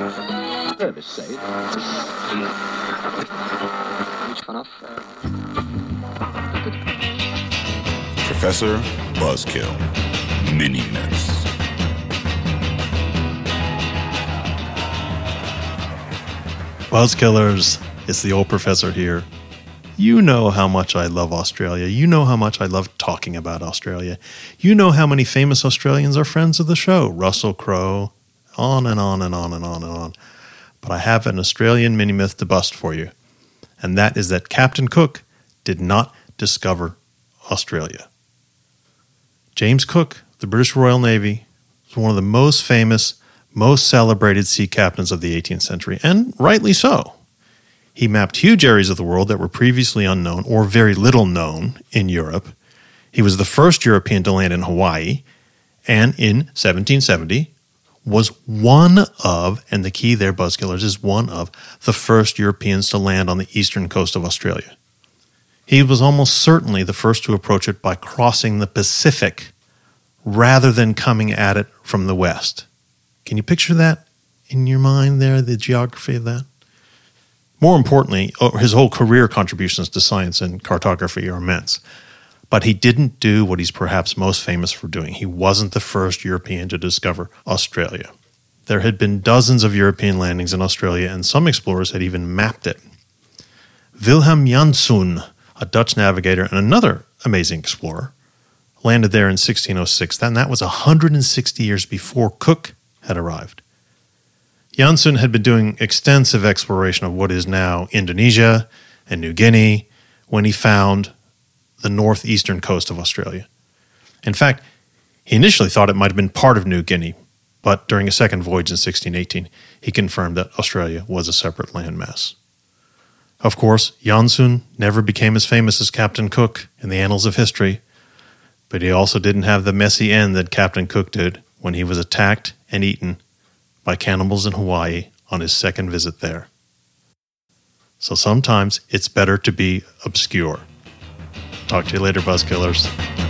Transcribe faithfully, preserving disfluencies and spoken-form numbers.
Service say. Professor Buzzkill, Mini Myths. Buzzkillers, it's the old professor here. You know how much I love Australia. You know how much I love talking about Australia. You know how many famous Australians are friends of the show. Russell Crowe, on and on and on and on and on. But I have an Australian mini-myth to bust for you, and that is that Captain Cook did not discover Australia. James Cook, the British Royal Navy, was one of the most famous, most celebrated sea captains of the eighteenth century, and rightly so. He mapped huge areas of the world that were previously unknown or very little known in Europe. He was the first European to land in Hawaii, and in seventeen seventy was one of, and the key there, Buzzkillers, is one of the first Europeans to land on the eastern coast of Australia. He was almost certainly the first to approach it by crossing the Pacific rather than coming at it from the west. Can you picture that in your mind there, the geography of that? More importantly, his whole career contributions to science and cartography are immense. But he didn't do what he's perhaps most famous for doing. He wasn't the first European to discover Australia. There had been dozens of European landings in Australia, and some explorers had even mapped it. Wilhelm Janszoon, a Dutch navigator and another amazing explorer, landed there in sixteen oh six, and that was one hundred sixty years before Cook had arrived. Janszoon had been doing extensive exploration of what is now Indonesia and New Guinea when he found the northeastern coast of Australia. In fact, he initially thought it might have been part of New Guinea, but during a second voyage in sixteen eighteen, he confirmed that Australia was a separate landmass. Of course, Janszoon never became as famous as Captain Cook in the annals of history, but he also didn't have the messy end that Captain Cook did when he was attacked and eaten by cannibals in Hawaii on his second visit there. So sometimes it's better to be obscure. Talk to you later, Buzzkillers.